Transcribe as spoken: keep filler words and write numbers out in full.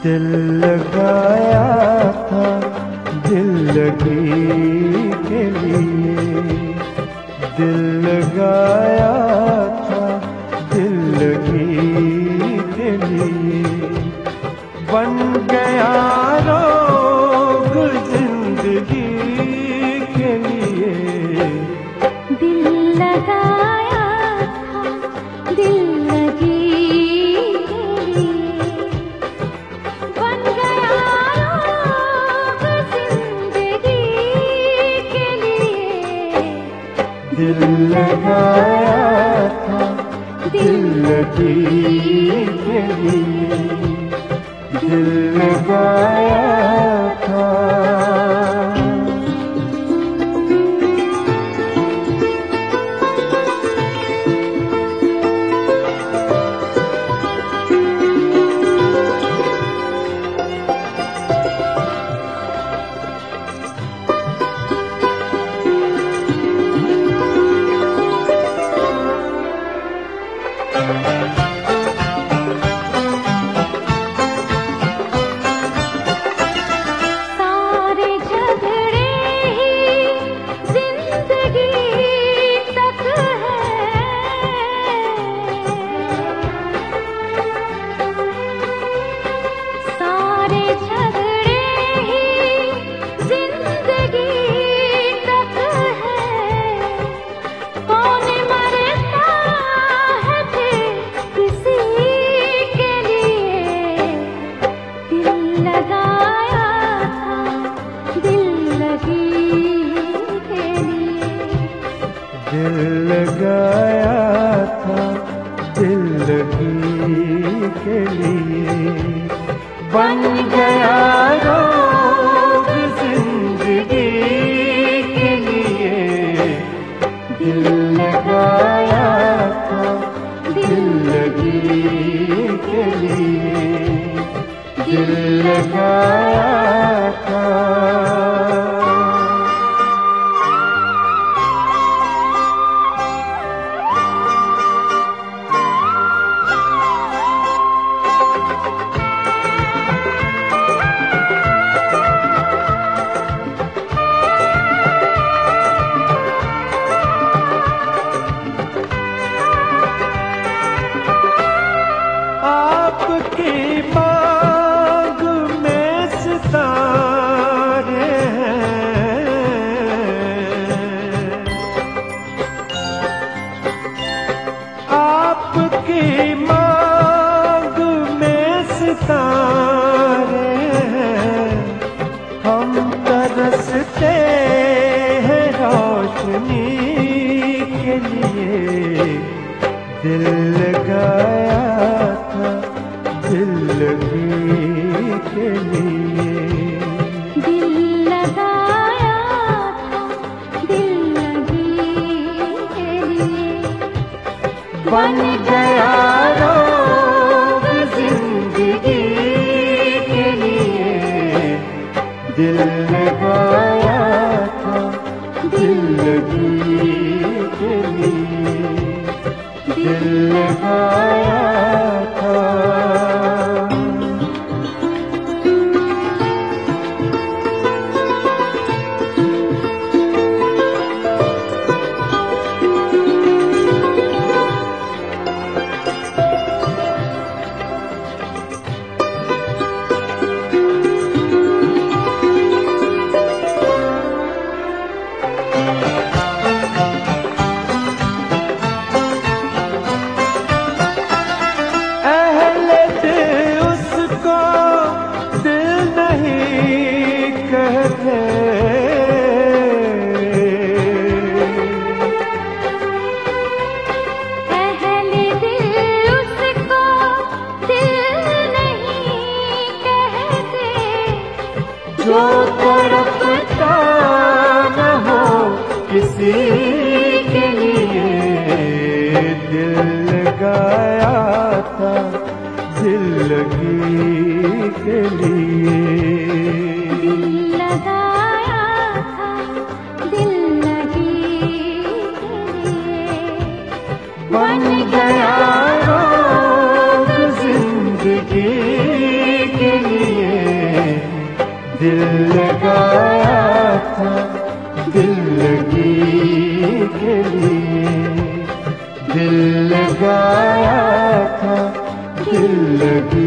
दिल लगाया था दिल लगी के लिए, दिल लगाया था दिल लगी के लिए, बन गया रोग जिंदगी के लिए। दिल लगाया था दिल लगी के लिए, बन गया रोग जिंदगी के लिए। दिल लगाया था दिल लगी के लिए, दिल लगाया था। सारे झगड़े ही जिंदगी तक है, सारे झगड़े ही जिंदगी तक है। कौन मरता है फिर किसी के लिए, दिल लगाया था दिल लगी के लिए। दिल लगाया था दिल लगी के लिए, बन गया रोग जिंदगी के लिए। दिल लगाया था दिल लगी के लिए, दिल लगाया था। आपकी मांग में सितारे हैं, आपकी मांग में सितारे हैं। हम तरसते हैं रोशनी के लिए। दिल लगाया था दिल लगी के लिए, दिल लगाया था दिल लगी के लिए। बन गया रोग जिंदगी के लिए। दिल लगाया था दिल लगी के लिए, दिल लगाया था। अहले दिल उसको दिल नहीं कहते, अहले दिल उसको दिल नहीं कहते। जो तड़पता न हो किसी के लिए। दिल लगाया था दिल लगी के लिए, दिल लगाया था दिल लगी के लिए। बन गया रोग जिंदगी के लिए। दिल लगाया था दिल लगी के लिए, दिल लगाया था दिल लगी